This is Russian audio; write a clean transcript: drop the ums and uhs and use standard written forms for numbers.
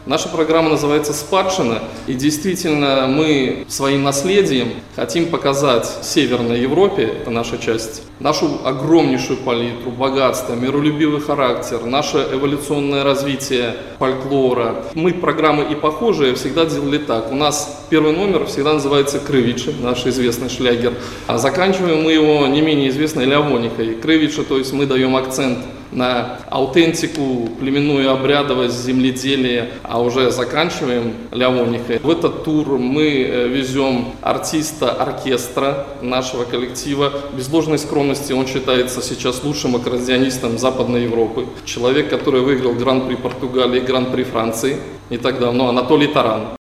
Наша программа называется «Спадщина», и действительно мы своим наследием хотим показать Северной Европе, это наша часть, нашу огромнейшую палитру, богатство, миролюбивый характер, наше эволюционное развитие фольклора. Мы программы и похожие всегда делали так. У нас первый номер всегда называется «Крывичи», наш известный шлягер, а заканчиваем мы его не менее известной «Лявоникой». Крывичи, то есть мы даем акцент на аутентику, племенную обрядовость, земледелие, а уже заканчиваем Лявоникой. В этот тур мы везем артиста оркестра нашего коллектива. Без ложной скромности он считается сейчас лучшим аккордеонистом Западной Европы. Человек, который выиграл Гран-при Португалии, Гран-при Франции не так давно, Анатолий Таран.